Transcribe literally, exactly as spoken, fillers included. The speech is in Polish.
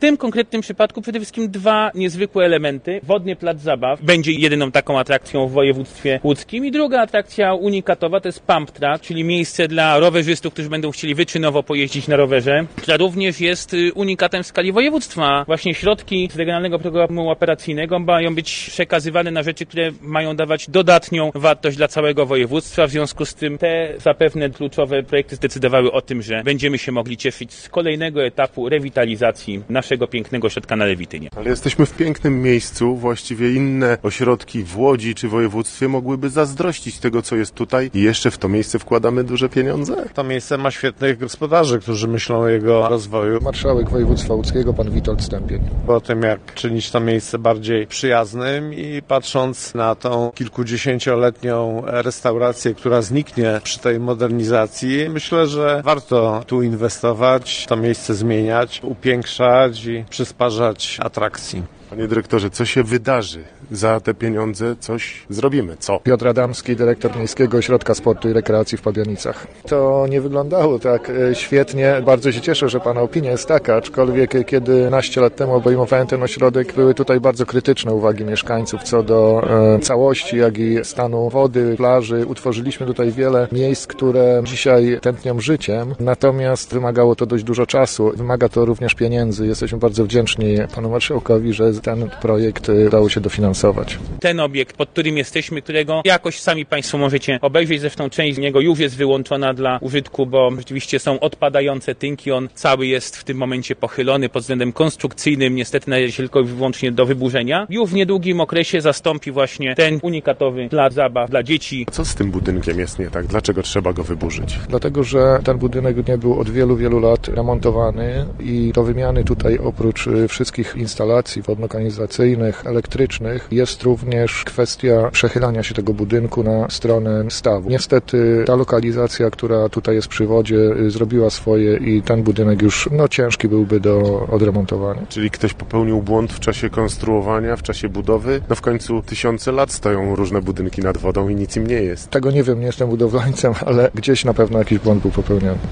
tym konkretnym przypadku przede wszystkim dwa niezwykłe elementy. Wodny plac zabaw będzie jedyną taką atrakcją w województwie łódzkim i druga atrakcja unikatowa to jest Pump Track, czyli miejsce dla rowerzystów, którzy będą chcieli wyczynowo pojeździć na rowerze, która również jest unikatem w skali województwa. Właśnie środki z Regionalnego Programu Operacyjnego mają być przekazywane na rzeczy, które mają dawać dodatnią wartość dla całego województwa. W związku z tym te zapewne kluczowe projekty zdecydowały o tym, że będziemy się mogli cieszyć z kolejnego etapu rewitalizacji naszego pięknego ośrodka na Lewitynie. Ale jesteśmy w pięknym miejscu, właściwie inne ośrodki w Łodzi czy województwie mogłyby zazdrościć tego, co jest tutaj i jeszcze w to miejsce wkładamy duże pieniądze? To miejsce ma świetnych gospodarzy, którzy myślą o jego rozwoju. Marszałek województwa łódzkiego, pan Witold Stępień. O tym, jak czynić to miejsce bardziej przyjaznym i patrząc na tą kilkudziesięcioletnią restaurację, która zniknie przy tej modernizacji, myślę, że warto tu inwestować, to miejsce zmieniać, upiększać i przysparzać atrakcji. Panie dyrektorze, co się wydarzy? Za te pieniądze coś zrobimy. Co? Piotr Adamski, dyrektor Miejskiego Ośrodka Sportu i Rekreacji w Pabianicach. To nie wyglądało tak świetnie. Bardzo się cieszę, że pana opinia jest taka, aczkolwiek kiedy naście lat temu obejmowałem ten ośrodek, były tutaj bardzo krytyczne uwagi mieszkańców co do e, całości, jak i stanu wody, plaży. Utworzyliśmy tutaj wiele miejsc, które dzisiaj tętnią życiem, natomiast wymagało to dość dużo czasu. Wymaga to również pieniędzy. Jesteśmy bardzo wdzięczni panu marszałkowi, że ten projekt udało się dofinansować. Ten obiekt, pod którym jesteśmy, którego jakoś sami Państwo możecie obejrzeć, zresztą część z niego już jest wyłączona dla użytku, bo rzeczywiście są odpadające tynki, on cały jest w tym momencie pochylony pod względem konstrukcyjnym, niestety należy się tylko i wyłącznie do wyburzenia. Już w niedługim okresie zastąpi właśnie ten unikatowy plac zabaw dla dzieci. Co z tym budynkiem jest nie tak? Dlaczego trzeba go wyburzyć? Dlatego, że ten budynek nie był od wielu, wielu lat remontowany i do wymiany tutaj oprócz wszystkich instalacji wodno-kanalizacyjnych, elektrycznych jest również kwestia przechylania się tego budynku na stronę stawu. Niestety ta lokalizacja, która tutaj jest przy wodzie, zrobiła swoje i ten budynek już no, ciężki byłby do odremontowania. Czyli ktoś popełnił błąd w czasie konstruowania, w czasie budowy? No w końcu tysiące lat stoją różne budynki nad wodą i nic im nie jest. Tego nie wiem, nie jestem budowlańcem, ale gdzieś na pewno jakiś błąd był popełniony.